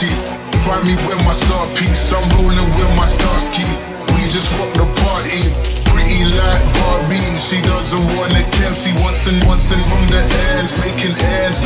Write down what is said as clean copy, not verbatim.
sheet. Find me with my star piece, I'm rolling with my star ski. We just rock the party, pretty like Barbie. She doesn't wanna cancel, wants and from the ends, making ends